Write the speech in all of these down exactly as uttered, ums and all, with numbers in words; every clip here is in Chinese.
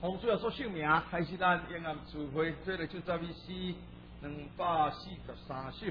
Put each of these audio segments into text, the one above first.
洪主要所姓名，开始咱延安聚会，这个就十二诗两百四十三首。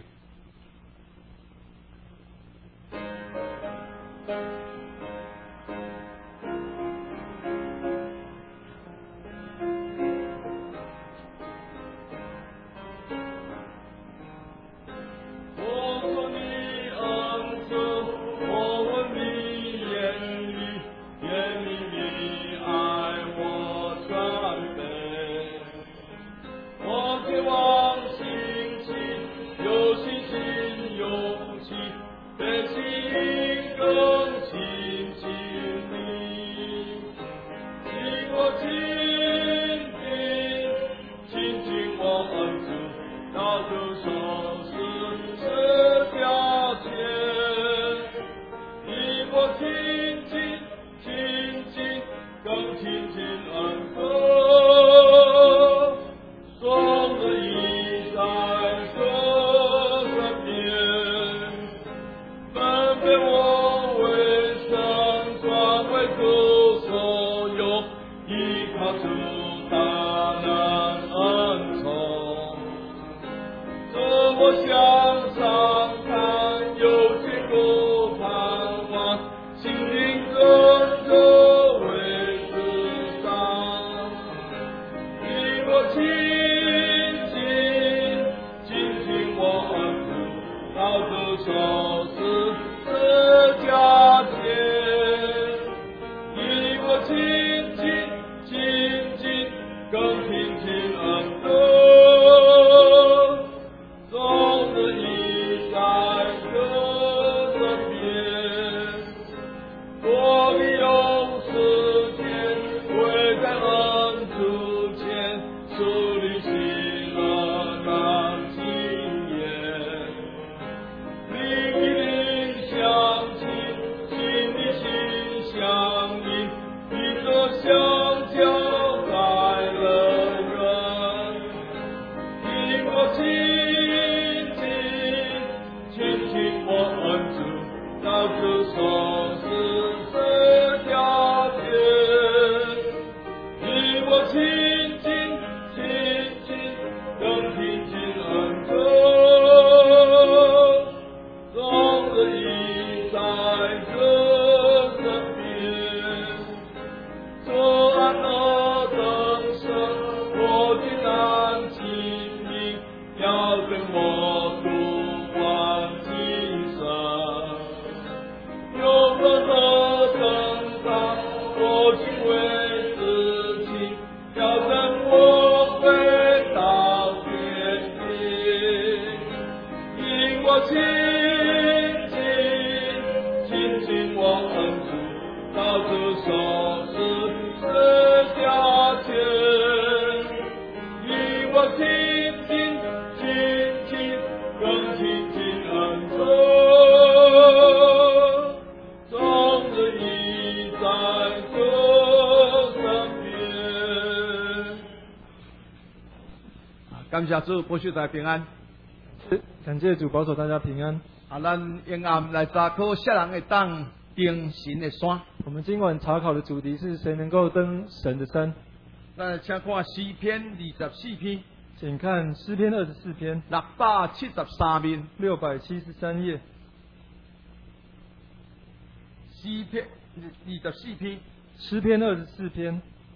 感谢主保守大家平安， 感谢主保守大家平安。 啊，咱延安来查考谁人会登登神的山。 我们今晚查考的主题是谁能够登神的山？ 那请看诗篇二十四篇， 请看诗篇二十四篇， 六百七十三面， 六百七十三页。 诗篇二十四篇， 诗篇二十四篇。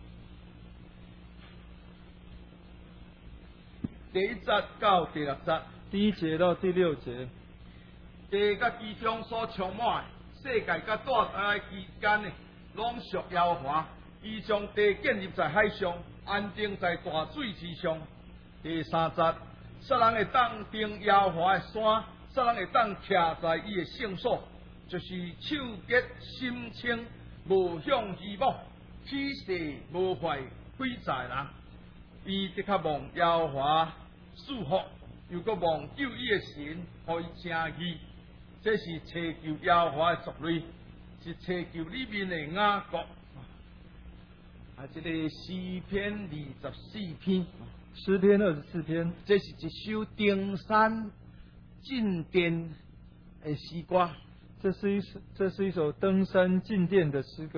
第一节到第六节， 第一节到第六节， 地甲其中所充满的，世界甲大海之间的，拢属耶和华。伊将地建立在海上，安定在大水之上。第三节，谁人会当登耶和华的山？谁人会当徛在伊的圣所？就是手洁心清，无向虚妄，起誓无坏亏财人。伊的确望耶和华祝福，又搁望救伊的神，互伊称义。这是祈求耶和华的族类，是祈求里面的雅各。啊，这个诗篇二十四篇， 诗篇二十四篇， 这是一首登山进殿的诗歌。 这是一首这是一首登山进殿的诗歌。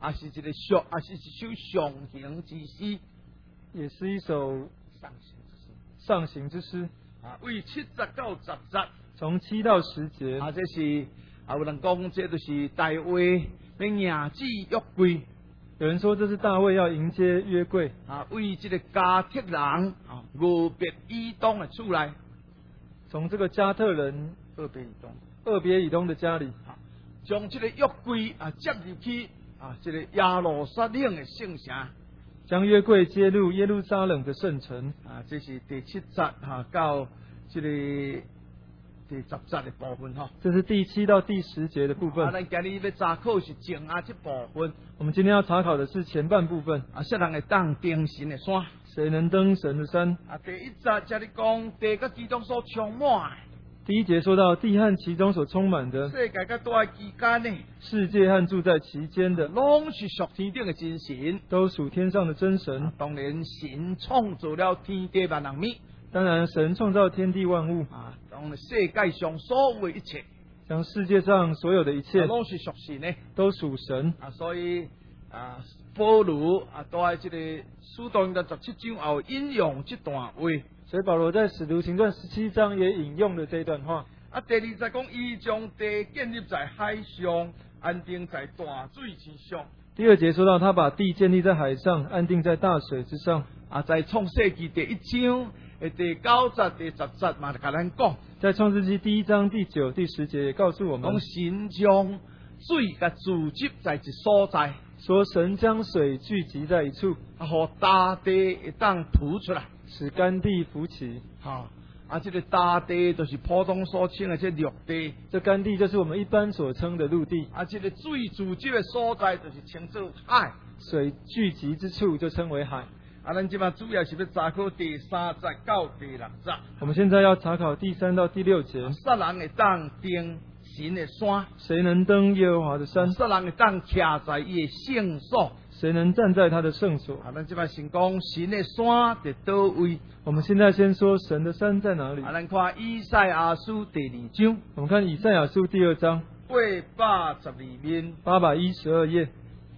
啊是一个上，啊是一首上行之诗， 也是一首上行之诗。 上行之诗， 啊，为七十到十节， 从七到十节。 啊，这是啊，有人讲这就是大卫要迎旨约柜。 有人说这是大卫要迎接约柜， 啊，为这个加特人啊，俄别以东的出来， 从这个加特人俄别以东， 俄别以东的家里， 啊，将这个约柜啊接入去啊，这个耶路撒冷的圣城。 将约柜接入耶路撒冷的圣城。 啊，这是第七节哈到这个第十节的部分哈。 这是第七到第十节的部分。 啊，咱今日要查考是前啊这部分。 我们今天要查考的是前半部分。 啊，谁人会登登神的山？ 谁能登神的山？ 啊，第一节这里讲地甲其中所充满。 第一节说到地和其中所充满的， 世界甲大期间呢， 世界和住在其间的， 拢是属天顶的真神， 都属天上的真神。 啊、当然，神创造了天地万人米。 当然，神创造天地万物， 啊，当然世界上所有的一切， 将世界上所有的一切， 拢是属神的， 都属神。 啊，所以啊，保罗啊，都喺这个使徒行传十七章后引用这段话。 所以保罗在使徒行传十七章也引用了这一段话。 啊，第二节讲，伊将地建立在海上，安定在大水之上。 第二节说到，他把地建立在海上，安定在大水之上。 啊，在创世纪第一章诶第九节、第十节嘛，甲咱讲， 在创世纪第一章第九、第十节也告诉我们， 讲神将水甲聚集在一所在， 说神将水聚集在一处， 啊，互大地会当吐出来。 使干地浮起。 哈、啊，这个大地就是普通所称的这陆地， 这干地就是我们一般所称的陆地。 啊，这个水聚集的所在就是称作海， 水聚集之处就称为海。 啊，咱即马主要是要查考第三节到第六节。 我们现在要查考第三到第六节。 杀人会当登神的山， 谁能登耶和华的山？ 杀人会当徛在伊的圣所。 谁能站在他的圣所？ 啊，咱即摆先讲神的山在倒位。 我们现在先说神的山在哪里？ 啊，咱看以赛亚书第二章， 我们看以赛亚书第二章八百十二面， 八百一十二页。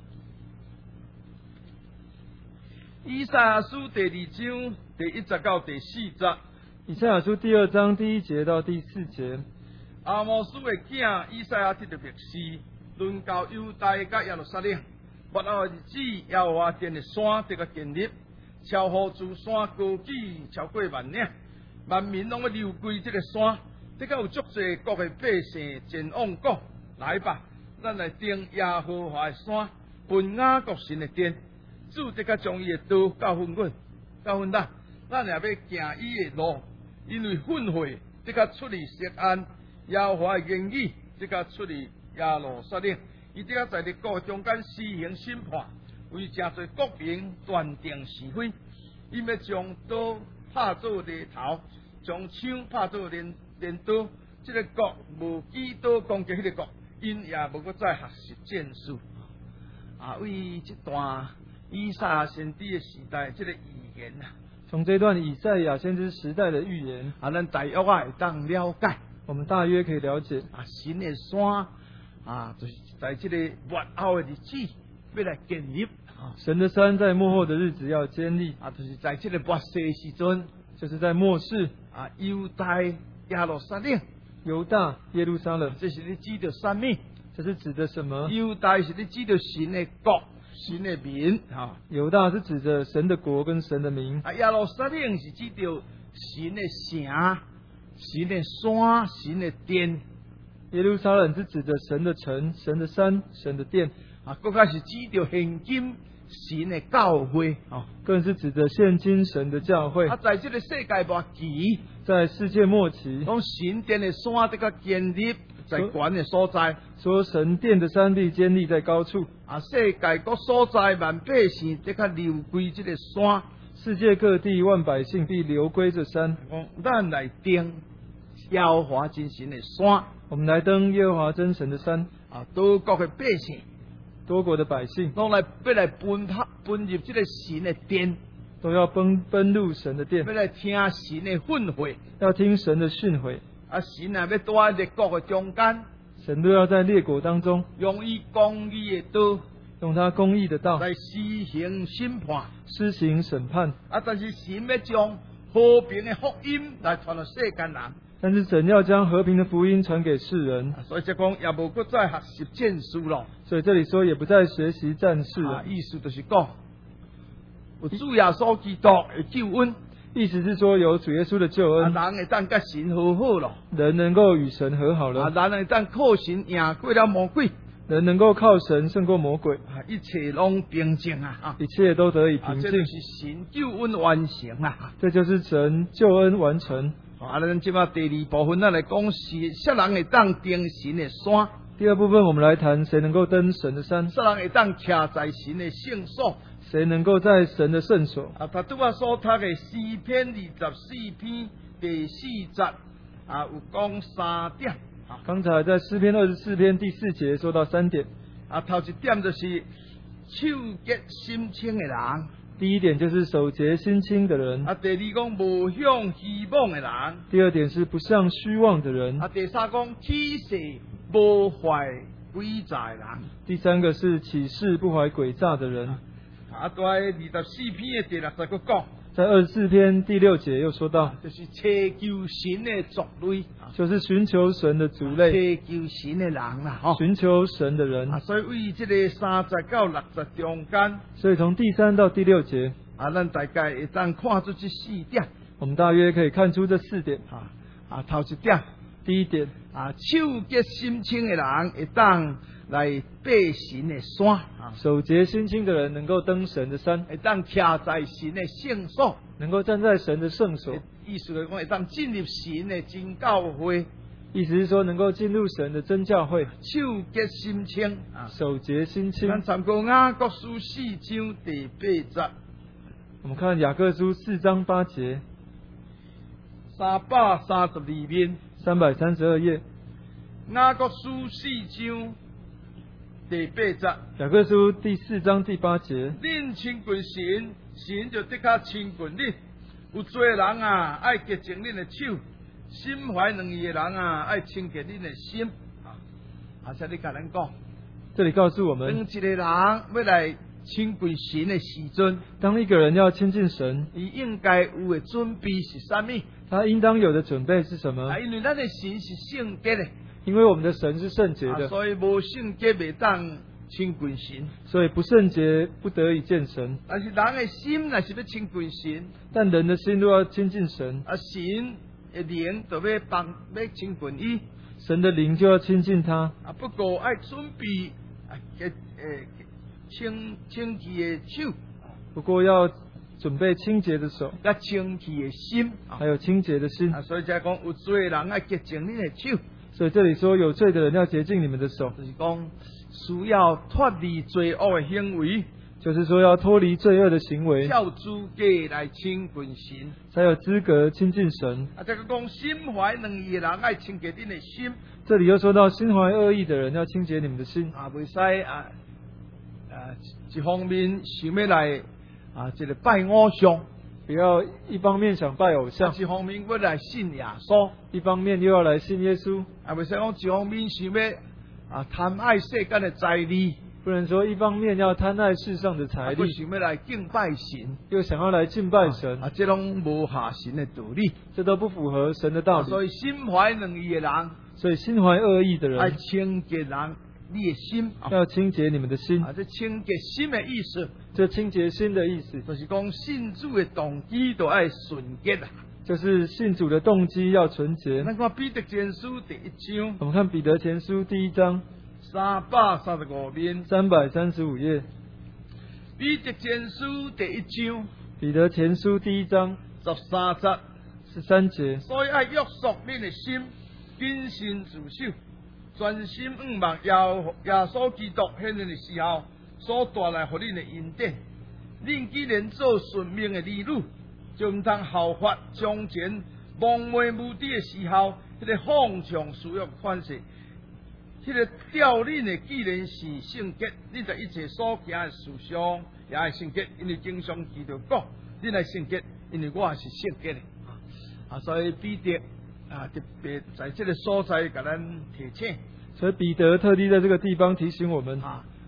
以赛亚书第二章第一节到第四节。 以赛亚书第二章第一节到第四节。 阿摩斯的囝以赛亚得着默示，论到犹大甲耶路撒冷。末后的日子，耶和华殿的山得个建立，超乎诸山高举超过万岭，万民拢要流归这个山。这个有足济国的百姓前往讲，来吧，咱来登耶和华的山，奔雅各神的殿。主得个将伊的道教训阮，教训咱，咱也要行伊的路，因为训诲这个出离锡安，耶和华的言语这个出离耶路撒冷。伊即个在列国中间施行审判，为真侪国民断定是非。伊要将刀拍做犁头，将枪拍做镰镰刀。这个国无举刀攻击迄个国，因也无搁再学习战术。啊，为这段以赛亚先知的时代，这个预言啊， 从这段以赛亚先知时代的预言， 啊，咱大约啊会当了解， 我们大约可以了解啊，神的山啊，就是在这个末后的日子要来建立啊， 神的山在末后的日子要建立啊，就是在这个末世的时阵， 就是在末世啊，犹大耶路撒冷， 犹大耶路撒冷， 这是你指的什么？ 这是指的什么？ 犹大是你指的神的国、神的民啊， 犹大是指着神的国跟神的民， 啊，耶路撒冷是指着神的城、神的山、神的殿。 耶路撒冷是指着神的城、神的山、神的殿， 啊，更加是指着现今神的教会啊， 更是指着现今神的教会。 啊，在这个世界末期， 在世界末期， 讲神殿的山这个建立在高的所在， 说神殿的山必建立在高处。 啊，世界各所在万百姓这个流归这个山， 世界各地万百姓必流归这山。 讲咱来登耶和华真神的山。 我们来登耶和华真神的山， 啊，多国的百姓， 多国的百姓， 拢来要来奔跑奔入这个神的殿， 都要奔奔入神的殿， 要来听神的训诲， 要听神的训诲。 啊，神啊要在列国的中间， 神都要在列国当中， 用伊公义的刀， 用他公义的道来施行审判。 施行审判。 啊，但是神要将和平的福音来传到世间人。 但是神要将和平的福音传给世人， 所以就讲也无搁再学习战术咯。 所以这里说也不再学习战事了。 啊，意思就是讲，有主耶稣基督的救恩， 意思是说有主耶稣的救恩， 啊，人会当甲神和好咯。 人能够与神和好了， 啊，人会当靠神赢过了魔鬼， 人能够靠神胜过魔鬼， 啊，一切拢平静啊！啊， 一切都得以啊， 平静。 这就是神救恩完成啊！ 这就是神救恩完成。 啊，咱即马第二部分，咱来讲是啥人会当登神的山。 第二部分，我们来谈谁能够登神的山， 啥人会当徛在神的圣所。 谁能够在神的圣所。 啊，他拄啊所读的诗篇二十四篇第四节啊，有讲三点。啊， 刚才在诗篇二十四篇第四节说到三点。 啊，头一点就是手洁心清的人。 第一点就是守节心清的人。 啊，第二讲无向虚妄的人。 第二点是不向虚妄的人。 啊，第三讲起誓无怀诡诈的人。 第三个是起誓不怀诡诈的人。 啊，在二十四篇的第六十个讲， 在二十四篇第六节又说到， 就是祈求神的族类， 就是寻求神的族类， 祈求神的人啦，吼， 寻求神的人。 啊，所以为这个三十到六十中间， 所以从第三到第六节， 啊，咱大概会当看出这四点， 我们大约可以看出这四点。 啊啊，头一点， 第一点， 啊，手洁心清的人会当来爬神的山，啊， 守节心清的人能够登神的山， 会当徛在神的圣所， 能够站在神的圣所。 意思来讲，会当进入神的真教会。 意思是说，能够进入神的真教会， 手洁心清，啊， 守节心清。 咱参考雅各书四章第八节， 我们看雅各书四章八节， 三百三十二面， 三百三十二页。 雅各书四章第八节， 雅各书第四章第八节， 恁亲近神，神就得较亲近恁。有做人啊，爱洁净恁的手；心怀两意的人啊，爱清洁恁的心。啊，啊，这里甲咱讲， 这里告诉我当们， 一个人要来亲近神的时阵， 当一个人要亲近神， 伊应该有的准备是啥物？ 他应当有的准备是什么啊，？因为咱的神是圣洁的， 因为我们的神是圣洁啊， 的， 所以无圣洁袂当亲近神。 所以不圣洁不得以见神。 但是人的心若是要亲近神， 但人的心都要亲近神， 啊，神的灵就要帮要亲近伊。 神的灵就要亲近他。 啊，不过爱准备啊，洁诶清清洁的手， 不过要准备清洁的手， 甲清洁的心。啊还有清洁的心。 啊，所以才讲有罪的人爱洁净你的手， 所以这里说有罪的人要洁净你们的手， 就是讲需要脱离罪恶的行为， 就是说要脱离罪恶的行为， 才有资格来亲近神。 才有资格亲近神。 啊，这个讲心怀两意的人爱清洁你的心， 这里又说到心怀恶意的人要清洁你们的心， 啊，袂使啊啊一方面想要来啊这个拜偶像， 不要一方面想拜偶像， 一方面要来信耶稣， 一方面又要来信耶稣， 啊，袂使讲一方面想要啊贪爱世间的财力， 不能说一方面要贪爱世上的财啊， 力又，想要来敬拜神， 又想要来敬拜神， 啊，这拢无下神的道理。 这都不符合神的道啊所理。 以心怀两意的人， 所以心怀恶意的爱人清洁人你的心。啊， 要清洁你们的心。 啊这清洁心的意思， 这清洁心的意思， 就是讲信主的动机都爱纯洁啊。 就是信主的动机要纯洁。 咱看彼得前书第一章我们看彼得前书第一章三百三十五面， 三百三十五页， 彼得前书第一章彼得前书第一章十三节， 十三节， 所以爱约束恁的心，谨慎自守，专心仰望耶耶稣基督显现的时候所带来互恁的恩典。恁既然做顺命的儿女，就毋通效法从前蒙昧无知的时候，迄、那个放纵私欲款式。迄个调恁的既然是圣洁，恁在一切所行的事上也爱圣洁，因为经常记着讲，恁爱圣洁，因为我也是圣洁的。啊，所以彼得啊特别在这个所在，甲咱提醒所以彼得特地在这个地方提醒我们， 啊，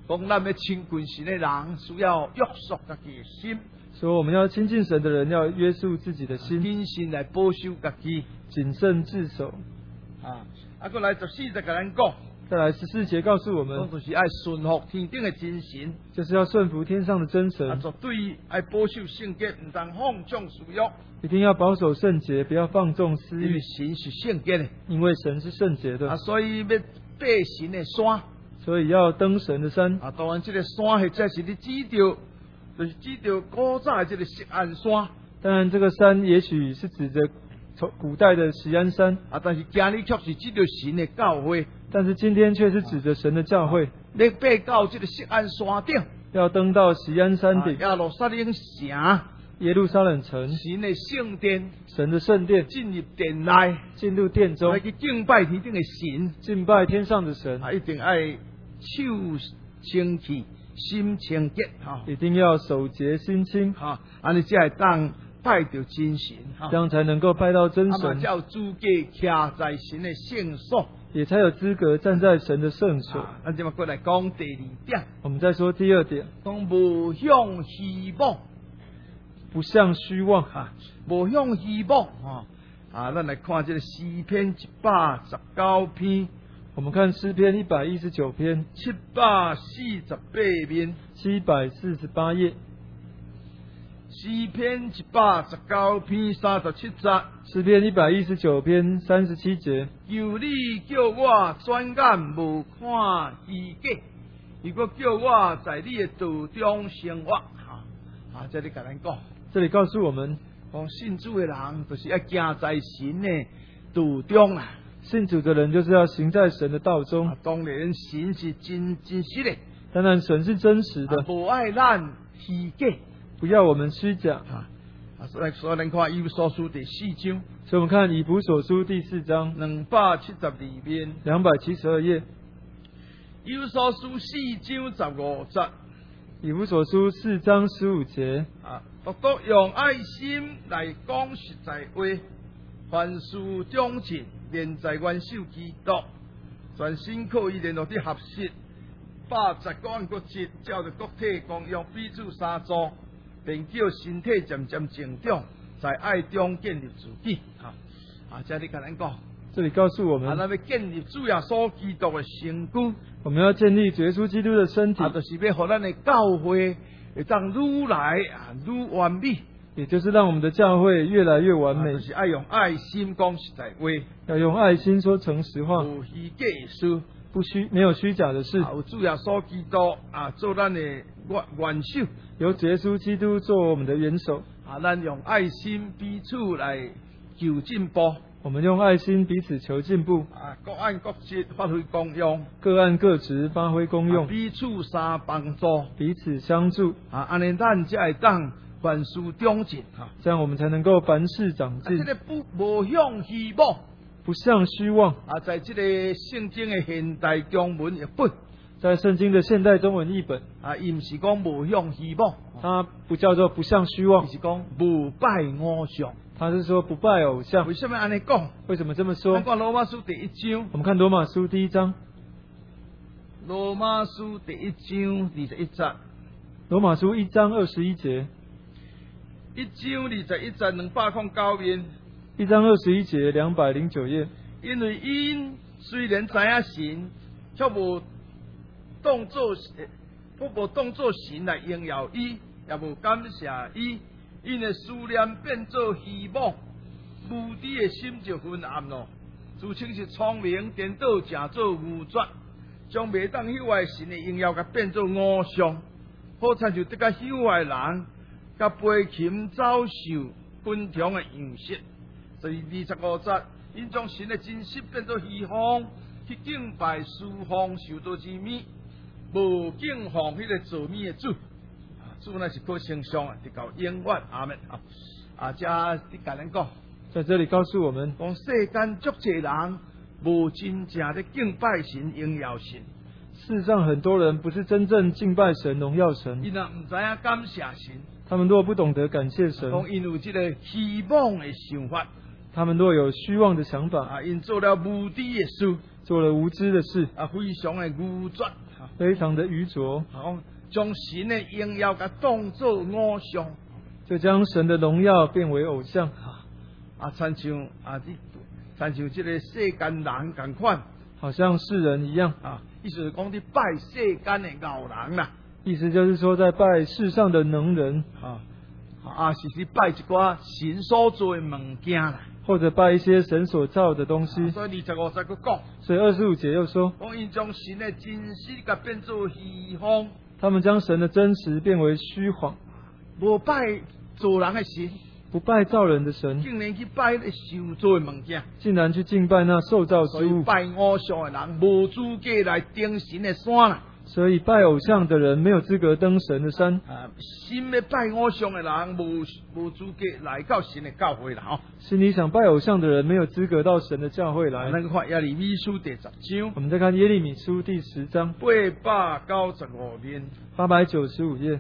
讲咱要亲近神的人，需要约束家己的心， 说我们要亲近神的人要约束自己的心， 谨慎来保守家己。 谨慎自守。 啊，啊，过来十四节甲咱讲， 再来十四节告诉我讲们， 就是爱顺服天顶的真神， 就是要顺服天上的真啊， 神， 绝对爱保守圣洁，唔通放纵私欲， 一定要保守圣洁，不要放纵私因为欲， 神是圣洁的， 因为神是圣洁啊， 的， 所以要爬神的山。 所以要登神的山。 啊，当然，这个山或者是你指着，就是指着古早的这个锡安山。 当然，这个山也许是指着从古代的锡安山， 啊，但是今日却是指着神的教会， 但是今天却是指着神的教会， 你爬到这个锡安山顶， 要登到锡安山顶， 亚罗撒冷城， 耶路撒冷城， 神的圣殿， 神的圣殿， 进入殿内， 进入殿中来，去敬拜天顶的神， 敬拜天上的神， 啊，一定爱手清气，心清洁，哈， 一定要守节心清， 哈，安尼才会当拜着真神，哈， 这样才能够拜到真啊嘛神， 才有资格徛在神的圣所。 也才有资格站在神的圣所。 啊，咱今嘛过来讲第二点， 我们再说第二点， 讲无向希望， 不向虚妄。 哈，无向希望，哈，啊，咱来看这个诗篇一百十九篇， 我们看诗篇一百一十九篇七百四十八面， 七百四十八页， 诗篇一百十九篇三十七节， 诗篇一百一十九篇三十七节， 求你叫我转眼无看虚假，如果叫我在你的道中生活，哈，啊，这里甲咱讲。 这里告诉我们， 讲信主的人，就是要行在神的道中啦。 信主的人就是要行在神的道中。 啊，当然神是真真实的， 当然，神是真实的， 啊无爱咱虚假。 不要我们虚假。 啊，啊，所以所以咱看以弗所书第四章所以，我们看以弗所书第四章两百七十二面， 两百七十二页， 以弗所书四章十五节。 以弗所书四章十五节， 啊，独独用爱心来讲实在话，凡事忠诚，连在元首基督，全身可以联络的合适，把十个按各节，照着各体共用彼此相助，并叫身体渐渐成长，在爱中建立自己。哈，啊，这里跟咱讲， 这里告诉我啊， 们， 咱要建立主耶稣基督的身躯。 我们要建立主耶稣基督的身体啊，，就是要互咱的教会会当愈来啊愈完美， 也就是让我们的教会越来越完美啊就。是爱用爱心讲实在话， 要用爱心说诚实话， 有虚假的事， 不虚没有虚假的事， 啊有主耶稣基督啊做咱的元元首， 由主耶稣基督做我们的元首。 啊咱用爱心彼此来求进步， 我们用爱心彼此求进步， 啊各按各职发挥功用， 各按各职发挥功用， 啊彼此相帮助， 彼此相助， 啊安尼咱才会当凡事忠进，哈。 这样我们才能够凡事长啊， 进这，个不无向虚妄。 不向虚妄。 啊，在这个圣经的现代中文译本， 在圣经的现代中文译本， 啊，伊毋是讲无向希望， 它不叫做不向虚妄伊，是讲无拜偶像。 它是说不拜偶像为。什么安尼讲？ 为什么这么说咱？看罗马书第一章， 我们看罗马书第一章， 罗马书第一章二十一节， 罗马书一章二十一节， 一章二十一节两百空九面， 一章二十一节两百零九页。 因为因虽然知影神，却无当作不无当作神来荣耀伊，也无感谢伊，因的思念变作希望，无知的心就昏暗咯。自称是聪明，颠倒正做愚拙，将未当朽坏神的荣耀，甲变作偶像，好参像得甲朽坏人，甲飞禽走兽、昆虫的样式。所以二十五节，因将神的真实变作虚妄，去敬拜侍奉受造之物，无敬奉迄个造物的主。主乃是可称颂啊，直到永远。阿门啊！啊，这你甲咱讲， 在这里告诉我们， 讲世间足侪人无真正的敬拜神、荣耀神， 世上很多人不是真正敬拜神、荣耀神， 伊若毋知影感谢神， 他们若不懂得感谢神， 讲因有这个虚妄的想法， 他们若有虚妄的想法， 啊，因做了无知的事， 做了无知的事， 啊，非常的愚拙。 非常的愚拙， 好，将神的荣耀甲当作偶像， 就将神的荣耀变为偶像， 啊，亲像啊，你亲像这个世间人同款， 好像世人一样。 啊，意思是讲你拜世间的牛人啦， 意思就是说，在拜世上的能人， 啊，啊，是去拜一寡神所做的物件啦。 或者拜一些神所造的东西。 啊、所以二十五节佢讲， 所以二十五节又说， 讲因将神的真实甲变做虚谎， 他们将神的真实变为虚谎， 无拜做人的神， 不拜造人的神， 竟然去拜那受造的物件， 竟然去敬拜那受造之所以物。 拜偶像的人无资格来登神的山啦。 所以拜偶像的人没有资格登神的山。 啊，心要拜偶像的人无无资格来到神的教会啦，吼。 心里想拜偶像的人没有资格到神的教会来。 那个看耶利米书第十章， 我们再看耶利米书第十章八百九十五面， 八百九十五页。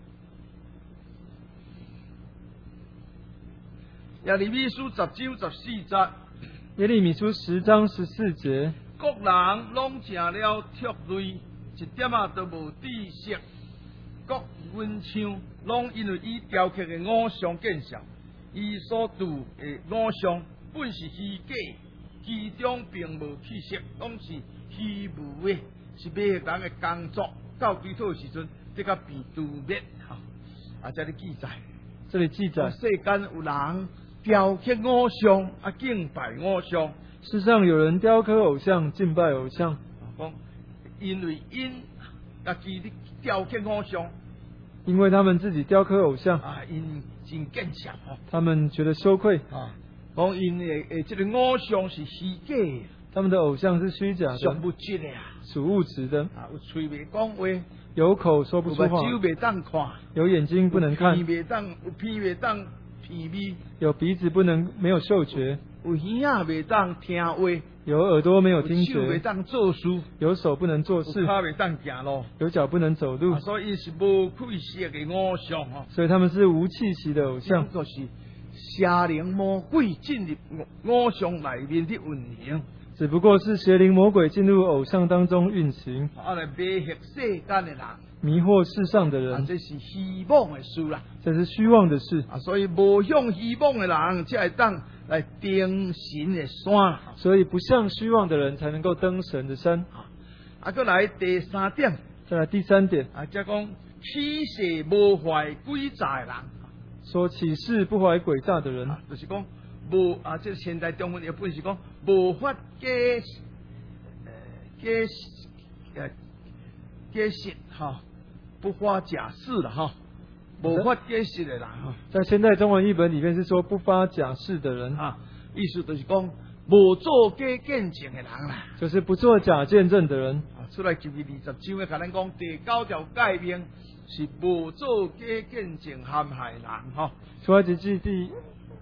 耶利米书十章十四节， 耶利米书十章十四节， 各人拢食了唾泪，一点啊都无知识。各阮像拢因为伊雕刻的偶像见笑，伊所铸的偶像本是虚假，其中并无气息，拢是虚无的，是买人的工作。到基督的时阵，这个被诛灭。哈，啊，这里记载， 这里记载， 世间有人雕刻偶像，啊敬拜偶像。 世上有人雕刻偶像，敬拜偶像。 讲，因为因家己咧雕刻偶像， 因为他们自己雕刻偶像， 啊，因真见笑吼。 他们觉得羞愧。 啊，讲因诶诶，这个偶像是虚假的， 他们的偶像是虚假的， 属物质的啊， 属物质的。 啊，有嘴未讲话， 有口说不出话， 有目睭未当看， 有眼睛不能看， 有鼻未当，有鼻未当鼻味， 有鼻子不能没有嗅觉， 有耳仔未当听话， 有耳朵没有听有手未觉， 当做事， 有手不能做有事， 脚未当行路， 有脚不能走路， 啊，所以是无气息的偶像吼。 所以他们是无气息的偶像， 就是邪灵魔鬼进入偶像内面的运行， 只不过是邪灵魔鬼进入偶像当中运行， 啊来迷惑世间的人， 迷惑世上的啊人， 这是虚妄的事啦。 这是虚妄的事。 啊，所以无向虚妄的人，才会当来登神的山。 所以不像虚妄的人才能够登神的山。 啊，再来第三点， 再来第三点， 啊，即讲起誓无怀诡诈的人， 说起誓不怀诡诈的人， 啊，就是讲无啊，这现代中文的本是讲无法假呃假呃假实哈，不发假誓了哈，无法假实的人哈。 在现代中文译本里面是说不发假誓的人， 啊，意思就是讲无做假见证的人啦。 就是不做假见证的人。 啊，出来就二十章嘅，甲咱讲第九条诫命是无做假见证陷害人吼。 出埃及记第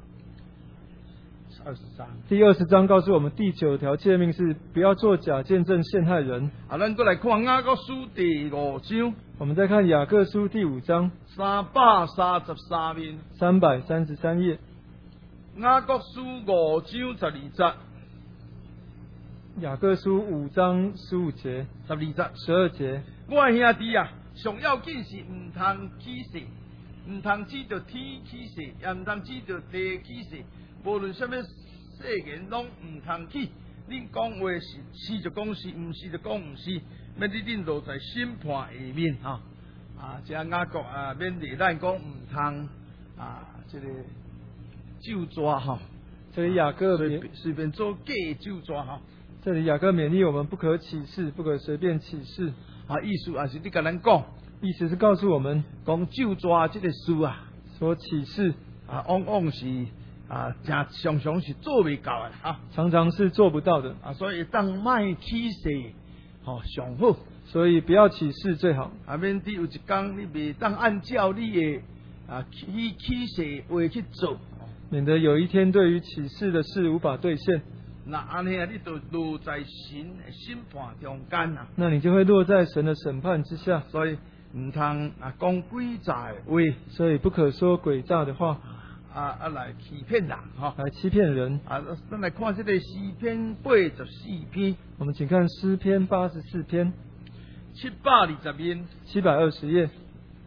二十三。 第二十章告诉我们，第九条诫命是不要做假见证陷害人。 啊，咱再来看雅各书第五章， 我们再看雅各书第五章三百三十三面。 三百三十三页， 雅各书五章十二节， 雅各书五章十五节、 十二节。 十二节。 我的兄弟啊，上要紧是唔通起誓，唔通指着天起誓，也唔通指着地起誓。无论什么誓言，拢唔通起。恁讲话是是就讲是，唔是就讲唔是，免你恁落在审判下面哈。啊，这雅各啊，免得咱讲唔通啊，这个咒抓哈。 这里雅各随勉便随便做假咒抓哈。 这里雅各勉励我们不可起誓，不可随便起誓。 啊，意思也是你甲咱讲， 意思是告诉我们， 讲咒抓这个事啊， 说起誓啊，往往是啊，真常常是做未到的哈。 常常是做不到的， 啊，所以当卖起誓，吼、上好。 所以不要起誓最好。 啊，免得有一天你未当按照你的啊起起誓话去做， 免得有一天对于起誓的事无法兑现， 那安尼啊，你就落在神的审判中间啊。 那你就会落在神的审判之下。 所以唔通啊讲诡诈的话， 所以不可说诡诈的话， 啊啊来欺骗人吼。 来欺骗人。 啊，咱来看这个诗篇八十四篇。 我们请看诗篇八十四篇。 七百二十面， 七百二十页，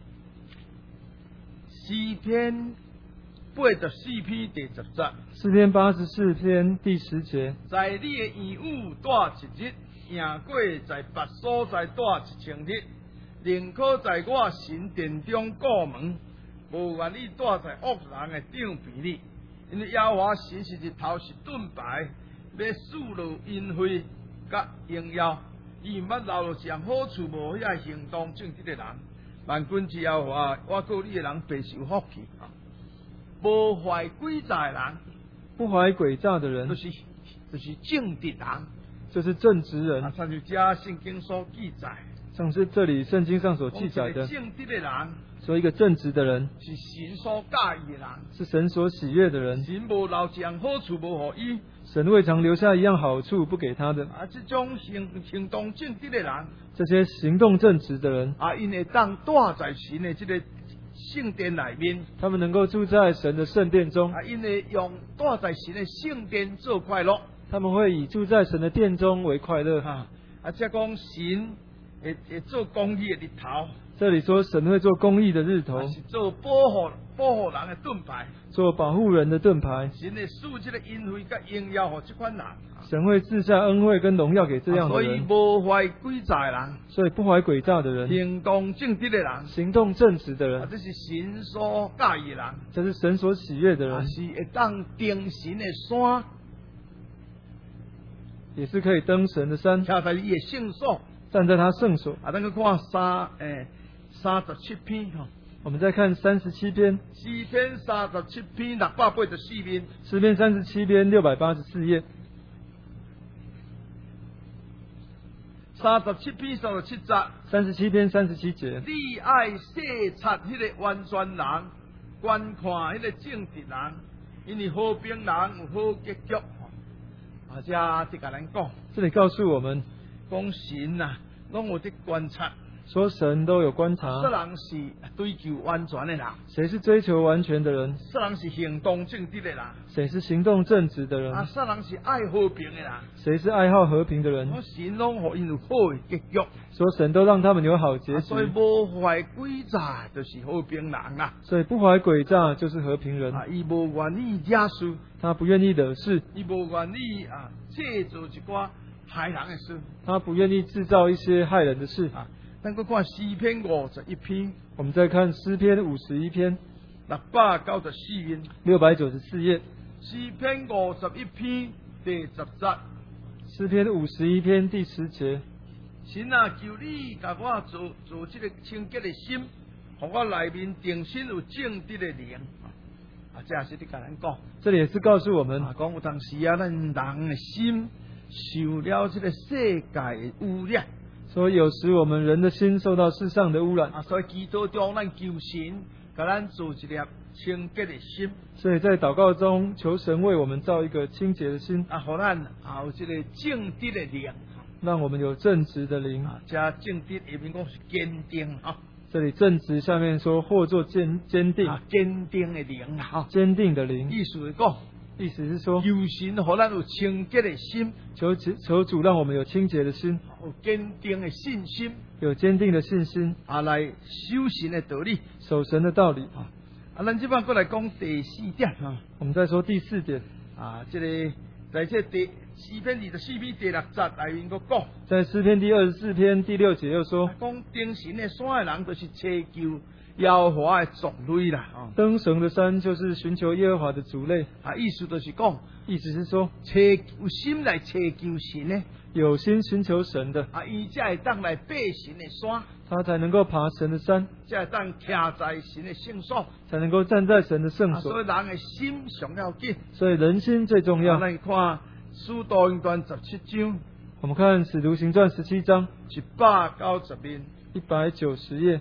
诗篇八十四篇第十节， 诗篇八十四篇第十节， 在你的院宇待一日，赢过在别所在待一千日，宁可在我神殿中过门，无愿意待在恶人的顶边里。因为耶和华神是日头是盾牌，要数落恩惠甲荣耀，伊毋捌留落上好处无遐行动正直的人。万军之耶和华，我告你的人备受福气。无怀诡诈的人， 不怀诡诈的人就，是就是正直人。 就是正直啊， 人。 参照这圣经所记载， 像是这里圣经上所记载的， 讲一个正直的人说一个正直的人是神所喜意的人， 是神所喜悦的人， 神无留一样好处无予伊。 神未尝留下一样好处不给他的。 啊，这种行行动正直的人， 这些行动正直的人， 啊，因会当住在神的这个圣殿内面， 他们能够住在神的圣殿中， 啊，因为用住在神的圣殿做快乐。 他们会以住在神的殿中为快乐。 啊，啊，即讲神会会做公义的日头， 这里说神会做公义的日头啊，，是做保护保护人的盾牌。 做保护人的盾牌。 神会赐这个恩惠甲荣耀给这款人， 神会赐下恩惠跟荣耀给这样啊所以的人， 无怀诡诈的人， 所以不怀诡诈的人， 行动正直的人， 行动正直的啊， 人， 这是神所喜意的人， 这是神所喜悦的啊， 人， 是会当登神的山， 也是可以登神的山， 徛在伊的圣所。 站在他圣所。 啊，咱去看三诶三十七篇吼， 我们再看三十七篇， 诗篇三十七篇六百八十四面， 诗篇三十七篇六百八十四页， 三十七篇三十七节， 三十七篇三十七节。 你爱细察迄个完全人，观看迄个正直人，因为和平人有好结局。啊，这就甲咱讲， 这里告诉我们， 讲神呐，拢有伫观察， 说神都有观察， 说人是追求完全的人， 谁是追求完全的人， 说人是行动正直的人， 谁是行动正直的人， 啊，说人是爱和平的人。 谁是爱好和平的人。 我神拢互因有好的结局， 说神都让他们有好结局， 啊所以无怀诡诈就是和平人啦。 所以不怀诡诈就是和平人。 啊，伊无愿意惹事， 他不愿意惹事， 伊无愿意啊制造一寡害人的事。 他不愿意制造一些害人的事。 啊，咱搁看诗篇五十一篇我们再看诗篇五十一篇六百九十四面， 六百九十四页， 诗篇五十一篇第十节。 诗篇五十一篇第十节， 神啊，求你甲我做做这个清洁的心，互我内面定心有正直的灵。啊，这也是伫甲咱讲。 这里也是告诉我们， 啊，讲有当时啊，咱人的心受了这个世界的污染， 说有时我们人的心受到世上的污染， 啊，所以祈祷中咱求神，甲咱做一粒清洁的心， 所以在祷告中求神为我们造一个清洁的心， 啊，互咱啊有这个正直的灵， 让我们有正直的灵。 啊，这正直下面讲是坚定啊， 这里正直下面说或作坚坚定， 啊，坚定的灵啊， 坚定的灵， 意思是讲， 意思是说求神互咱有清洁的心， 求求主让我们有清洁的心， 有坚定的信心， 有坚定的信心， 啊，来守神的道理。 守神的道理。 啊，咱即摆过来讲第四点啊。 我们再说第四点， 啊，这个在这第诗篇二十四篇第六节内面个讲， 在诗篇第二十四篇第六节又说， 讲登神的山的人，就是祈求耶和华的族类啦。啊， 登神的山就是寻求耶和华的族类， 啊，意思就是讲， 意思是说祈有心来祈求神呢， 有心寻求神的， 啊，伊才会当来爬神的山， 他才能够爬神的山， 才会当徛在神的圣所。 才能够站在神的圣啊，所所。 以人的心上要紧。 所以人心最重要。 啊咱看《使徒行传》十七章我们看使徒行传十七章一百九十面。 一百九十页，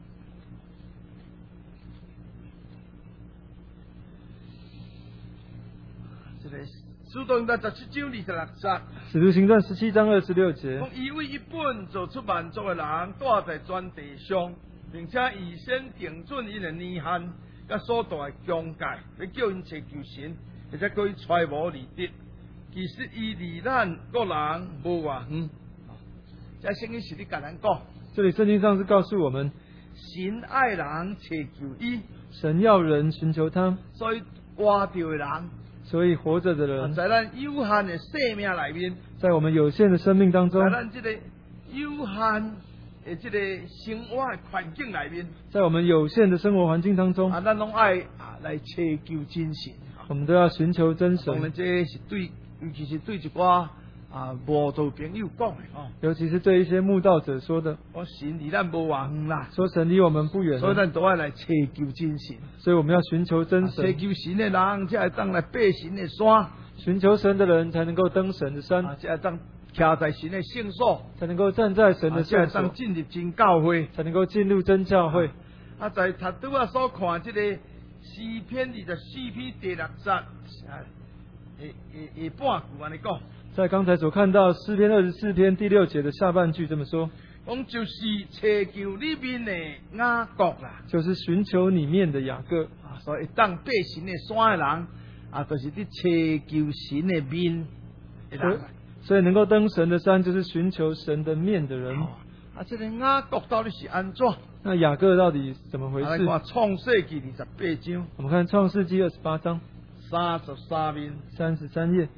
这个《使徒行传》十七章二十六节。 使徒行传十七章二十六节， 讲伊为一本做出万族的人，住在全地上，并且预先定准因的年限，甲所大的疆界，要叫因祈求神，而且叫伊揣摩离德。其实伊离咱个人无偌远。这圣经是咧甲咱讲， 这里圣经上是告诉我们， 神爱人找求伊， 神要人寻求他， 所以活着的人， 所以活着的人， 在咱有限的生命里面， 在我们有限的生命当中， 在咱这个有限的这个生活的环境里面， 在我们有限的生活环境当中， 啊，咱拢爱啊来找求真神。 我们都要寻求真当然， 神， 这是对，尤其是对一寡啊无道朋友讲的哦。 尤其是对一些慕道者说的， 我神离咱无远啦， 说神离我们不远了， 所以咱都要来找求真神。 所以我们要寻求真啊找神， 求神的人，才会当来爬神的山， 寻求神的人才能够登神的山， 啊，才会当徛在神的圣所， 才能够站在神的啊才会圣所当，进入真教会。 才能够进入真教会。 啊，在读拄啊所看这个诗篇二十四篇第六节，啊，下下半句安尼讲， 在刚才所看到诗篇二十四篇第六节的下半句这么说， 讲就是找求里面的雅各啦。 就是寻求里面的雅各。 啊，所以当爬神的山的人，啊，就是伫找求神的面的人。 所以能够登神的山，就是寻求神的面的人。 啊，这个雅各到底是安怎？ 那雅各到底怎么回事？ 来看创世纪二十八章我们看创世纪二十八章三十三面。 三十三页。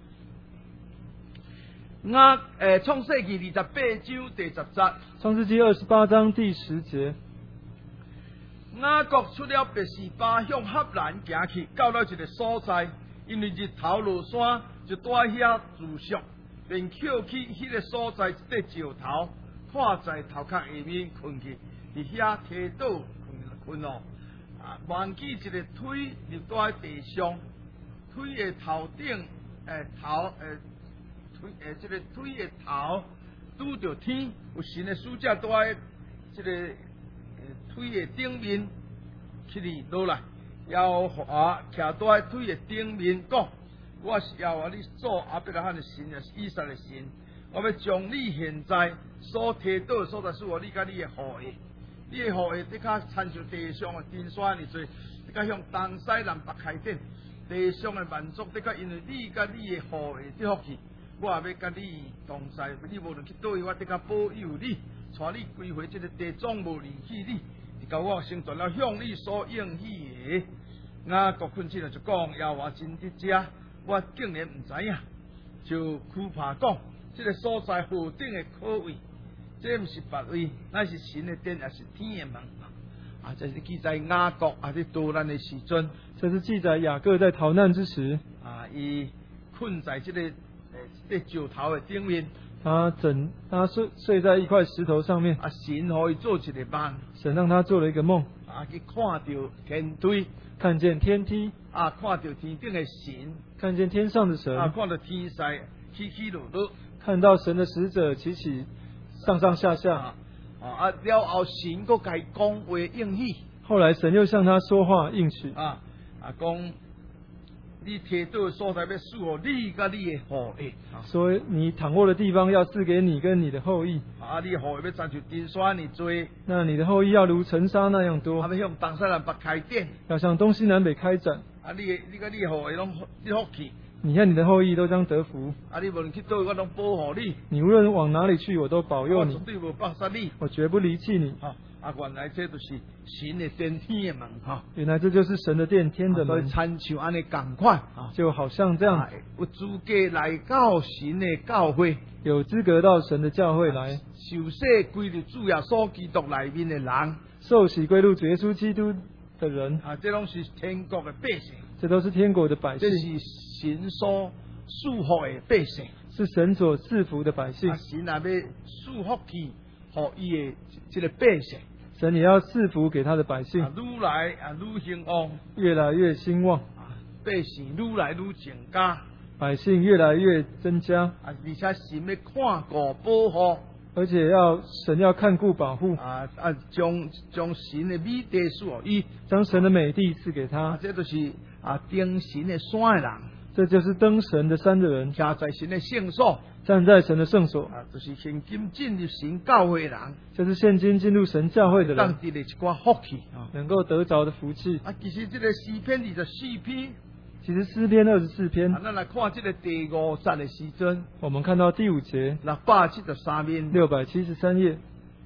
雅诶，创世纪二十八章第十节， 创世纪二十八章第十节， 雅各出了别是巴，向赫兰行去，到了一个所在，因为日头落山，就在遐住宿，便捡起迄个所在一块石头，看在头壳下面困去，伫遐梯倒困困哦，啊，忘记一个腿就在地上，腿的头顶诶头诶腿诶这个腿的头拄着天，有神的使者在这个腿的顶面起嚟落来，耶和华徛在腿的顶面讲：我是耶和华你做阿伯拉罕的神，也是以撒的神。我要将你现在所提到的所在，使我你甲你的后裔，你的后裔你较参照地上的金山，你做你较向东西南北开展，地上的万族，你较因为你甲你的后裔的福气，我也要甲你同在，你无论去倒位，我得甲保佑你，带你归回这个地，总无离弃你。甲我成全了向你所应许的。雅各困起来就讲：耶和华真伫遮，我竟然唔知影，就惧怕讲，这个所在何等的可畏，这毋是别位，乃是神的殿，也是天的门。啊，这是记载雅各啊伫逃难的时阵， 这是记载雅各在逃难之时， 啊，伊困在这个诶这石头的顶面。 他枕他睡睡在一块石头上面， 啊，神可以做一个梦， 神让他做了一个梦， 啊，去看到天梯， 看见天梯， 啊，看到天顶的神， 看见天上的神， 啊，看到天使起起落落， 看到神的使者起起上上下下， 啊，啊，了后神佫甲伊讲话应许， 后来神又向他说话应许， 啊啊讲。你提到的所在要赐予你甲你的后裔， 说你躺卧的地方要赐给你跟你的后裔， 啊，你的后裔要参像金山尼多， 那你的后裔要如尘沙那样多， 啊，要向东西南北开展， 要向东西南北开展， 啊，你的你甲你的后裔拢你福气， 你和你的后裔都将得福， 啊，你无论去倒位我拢保护你， 你无论往哪里去，我都保佑你， 我绝对无放杀你， 我绝不离弃你。 啊啊，原来这就是神的殿天的门哈， 原来这就是神的殿，天的门， 参像安尼共款啊， 就好像这样， 有资格来到神的教会， 有资格到神的教会来， 受洗归入主耶稣基督里面的人， 受洗归入主耶稣基督的人， 啊，这拢是天国的百姓， 这都是天国的百姓， 这是神所祝福的百姓， 是神所赐福的百姓， 啊，神也要祝福去，予伊的这个百姓。 神也要赐福给他的百姓， 啊，愈来啊愈兴旺， 越来越兴旺， 啊，百姓愈来愈增加， 百姓越来越增加， 啊，而且神要看顾保护， 而且要神要看顾保护， 啊啊，将将神的美地赐予伊， 将神的美地赐给他， 啊，这就是啊登神的山的人， 这就是登神的山的人， 徛在神的圣所。 站在神的圣所， 啊，就是现今进入神教会的人， 就是现今进入神教会的人， 当地的一寡福气啊， 能够得着的福气。 啊，其实这个诗篇二十四篇， 其实诗篇二十四篇， 啊，咱来看这个第五节的时阵， 我们看到第五节， 六百七十三面， 六百七十三页，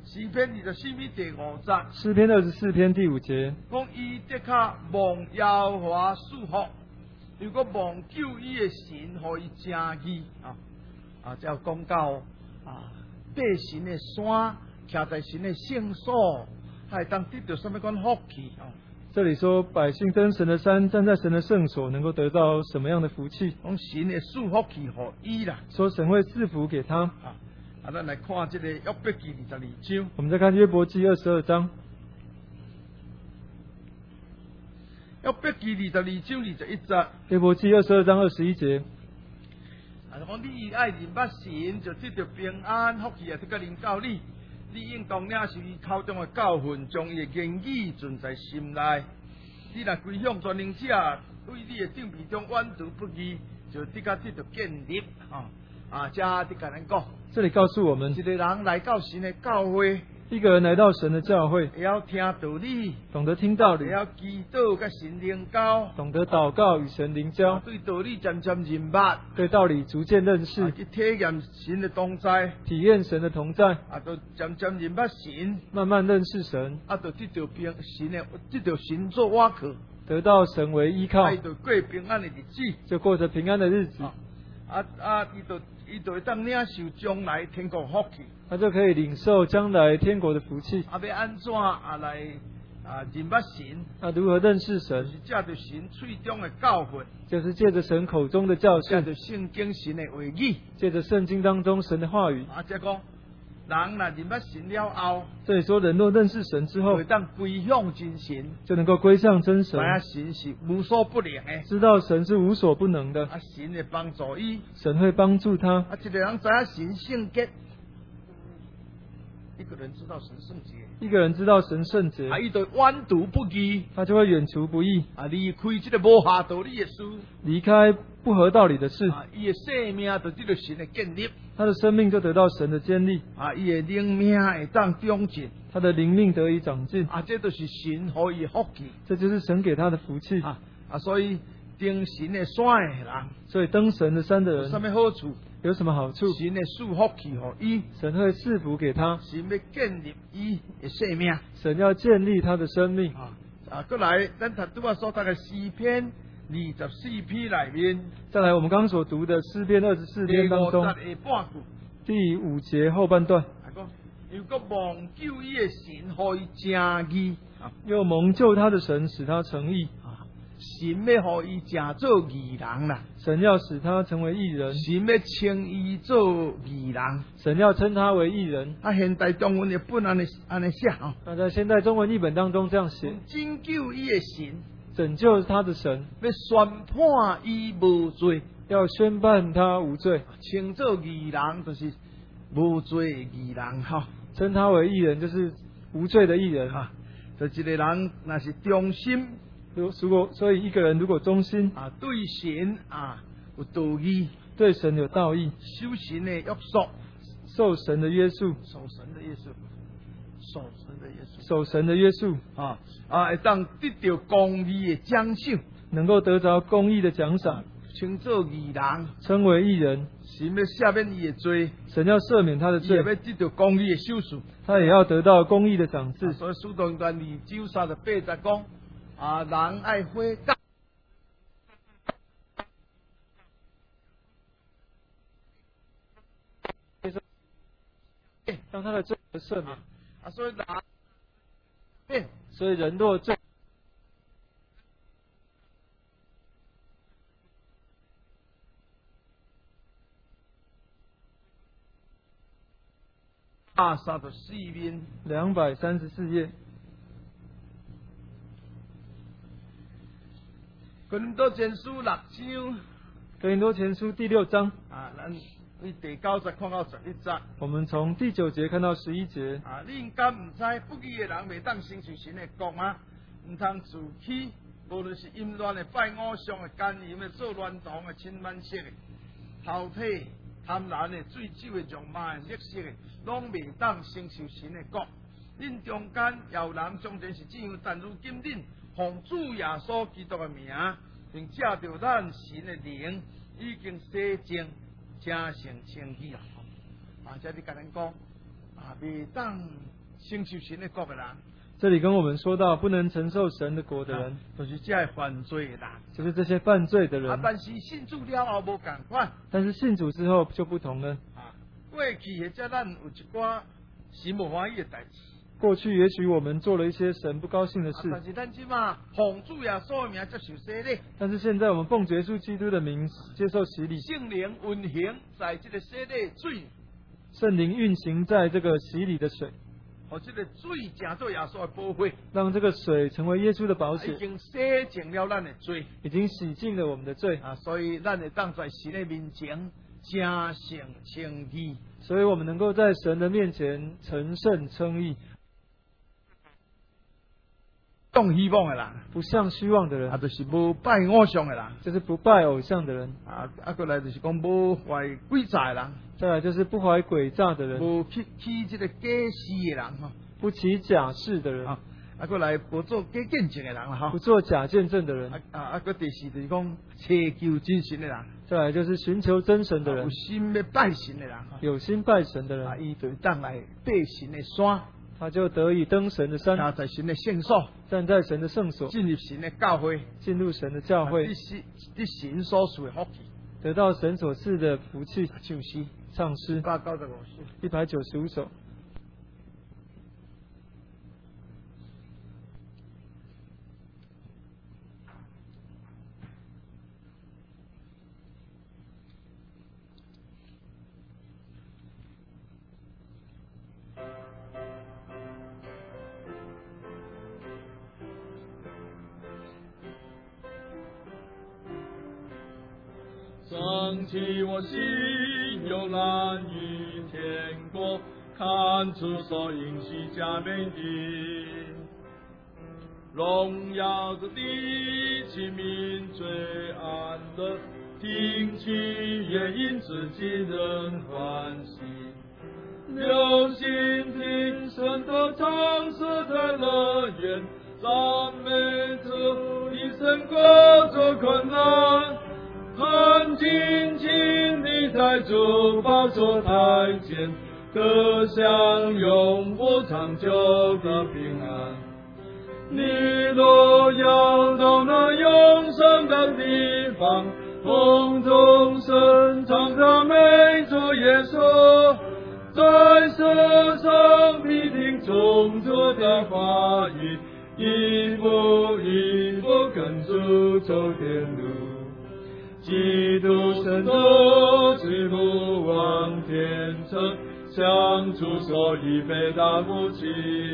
诗篇二十四篇第五节， 诗篇二十四篇第五节， 讲伊的确望耶和华祝福，如果望救伊的神，互伊正义啊啊！才有讲到啊，爬神的山，徛在神的圣所，还当得到什么款福气啊？ 这里说百姓登神的山，站在神的圣所，能够得到什么样的福气？ 讲神的祝福气互伊啦。 说神会赐福给他。 啊，啊，咱来看这个约伯记二十二章。 我们再看约伯记二十二章。 约伯记二十二章二十一节。 约伯记二十二章二十一节。 啊，讲你爱认捌神，就得到平安福气啊，这个临到你。你应当领受伊口中的教训，将伊的言语存在心内。你若归向全能者，对你的正义中婉独不义，就得个得到建立啊！啊，这得个人讲， 这里告诉我们， 一个人来到神的教会， 一个人来到神的教会， 也要听道理， 懂得听道理， 也要祈祷跟神灵交， 懂得祷告与神灵交， 对道理渐渐认捌， 对道理逐渐认识， 啊，去体验神的同在， 体验神的同在， 啊，就渐渐认捌神， 慢慢认识神， 啊，就得到平神的，得到神做瓦靠， 得到神为依靠， 啊，就过平安的日子， 就过着平安的日子。 啊啊，伊就伊就会当领受将来天国福气， 他就可以领受将来天国的福气。 啊，要安怎啊来啊认捌神？ 那如何认识神？ 就是借着神嘴中的教训， 就是借着神口中的教训， 借着圣经神的话语， 借着圣经当中神的话语。 啊，即讲人若认捌神了后， 这里说人若认识神之后， 会当归向真神， 就能够归向真神， 知影神是无所不能的， 知道神是无所不能的， 啊，神会帮助伊， 神会帮助他。 啊，一个人知影神圣洁，一个人知道神圣洁， 一个人知道神圣洁， 啊，伊就婉独不义， 他就会远除不义， 啊，离开这个无下道理的事， 离开不合道理的事， 啊，伊的生命就得到神的建立， 他的生命就得到神的坚立， 啊，伊的灵命会当长进， 他的灵命得以长进， 啊，这都是神给伊的福气， 这就是神给他的福气啊啊，所以登神的山的人， 所以登神的山的人有什么好处？ 有什么好处？ 神的祝福气互伊， 神会赐福给他， 神要建立伊的生命， 神要建立他的生命。 啊啊，过来，咱头拄啊所读的诗篇二十四篇里面， 再来，我们刚刚所读的诗篇二十四篇当中， 第五节下半句， 第五节后半段， 讲如果望救伊的神，互伊正义，啊， 又蒙救他的神，使他成义。 神要互伊正做义人啦， 神要使他成为义人， 神要称伊做义人。 神要称他为义人。 啊，现代中文也不安尼安尼写哦。 那在现代中文译本当中这样写： 拯救伊的神， 拯救他的神， 要宣判伊无罪， 要宣判他无罪， 称做义人就是无罪的义人哈。 称他为义人就是无罪的义人哈。就一个人若是忠心。 如如果所以一个人如果忠心啊，对神啊有道义， 对神有道义， 守神的约束， 受神的约束， 守神的约束，守神的约束， 守神的约束啊啊，会当得到公义的奖赏， 能够得着公义的奖赏， 称作义人， 称为义人。 神要赦免伊的罪， 神要赦免他的罪， 也要得到公义的收赎， 他也要得到公义的赏赐。 啊、所以使徒行传二九三十八节讲。啊，人爱悔改， 让他的罪得赦免。 啊，所以人， 所以人若罪， 啊，三十四面， 两百三十四页。 哥林多前书六章， 哥林多前书第六章啊，咱为第九节看到十一节。 我们从第九节看到十一节。 啊，你应该唔知不义的人未当承受神的国吗？唔通自欺，无论是淫乱的、拜偶像的、奸淫的、做乱党的、亲慢色的、饕餮、贪婪的、醉酒的、辱骂的、劣色的，拢未当承受神的国。恁中间有人从前是这样，但如今恁。奉主耶稣基督的名，并借着咱神的灵，已经洗净，正成清气了。啊，这里甲咱讲，啊，未当承受神的国的人， 这里跟我们说到，不能承受神的国的人， 就是这犯罪的人， 就是这些犯罪的人。 啊，但是信主了后无共款。 但是信主之后就不同了。 啊，过去或者咱有一寡神无欢喜的代志。 过去也许我们做了一些神不高兴的事， 啊、但是咱即马奉主耶稣的名接受洗礼。 但是现在我们奉耶稣基督的名接受洗礼， 圣灵运行在这个洗礼水， 圣灵运行在这个洗礼的水， 和这个水成做耶稣的保护， 让这个水成为耶稣的保险， 已经洗净了咱的罪， 已经洗净了我们的罪啊，所以咱会当在神的面前正圣称义， 所以我们能够在神的面前成圣称义。 向希望的人， 不向虚妄的人， 啊，就是无拜偶像的人， 就是不拜偶像的人， 啊，啊，过来就是讲无怀诡诈的人， 再来就是不怀诡诈的人， 无去起这个假誓的人哈， 不起假誓的人， 啊，啊，过来不做假见证的人啦哈， 不做假见证的人， 啊啊，啊，个第四就是讲祈求真神的人， 再来就是寻求真神的人， 有心要拜神的人， 有心拜神的人， 啊，伊就当来爬神的山。 他就得以登神的山， 站在神的圣所， 站在神的圣所， 进入神的教会， 进入神的教会， 这是这神所赐的福气， 得到神所赐的福气。 唱诗， 唱诗， 一百九十五首， 一百九十五首。 想起我心有难于天国，看出所应许佳美的荣耀的地起民最安乐，听取愿因自己人欢喜，留心听神的唱诗在乐园，赞美主一生过着困难。看尽尽你在主宝座台前，可享永不长久的平安。你若要到那永生的地方，风中声唱着美主耶稣，在世上必听从主的话语，一步一步跟主走天路。基督圣徒之路往天程，向主所预备的福气。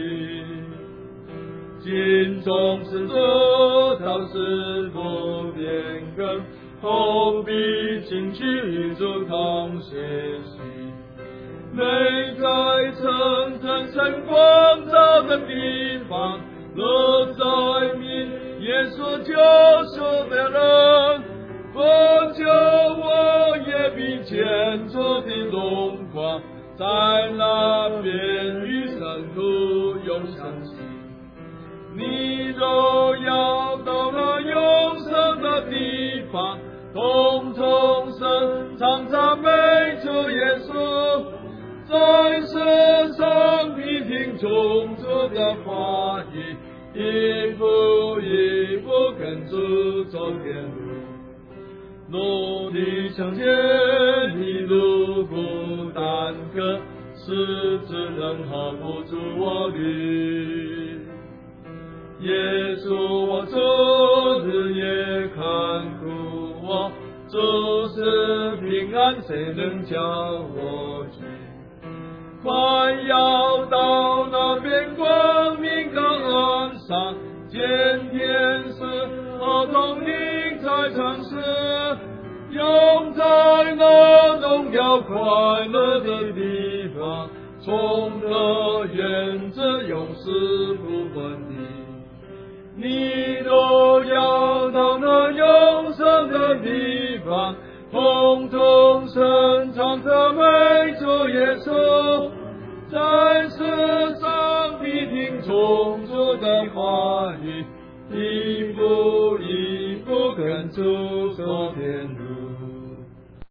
今终是主，道是不变更，后必进去与主同学习。每在层层晨光照的地方，若在民耶稣救赎的人。我求我也必见主的荣光，在那边与圣徒永相系。你若要到那永生的地方，同众生常常美主耶稣，在世上必听从主的话语，一步一步跟主走天路。努力向前，一路不耽搁，十字人何不助我旅？耶稣我主日夜看顾我，主是平安，谁能叫我惧？快要到那边光明高岸上，见天使和同领在城市，永在那荣耀快乐的地方，从乐园这永世不分离。你若要到那永生的地方，同众生唱着美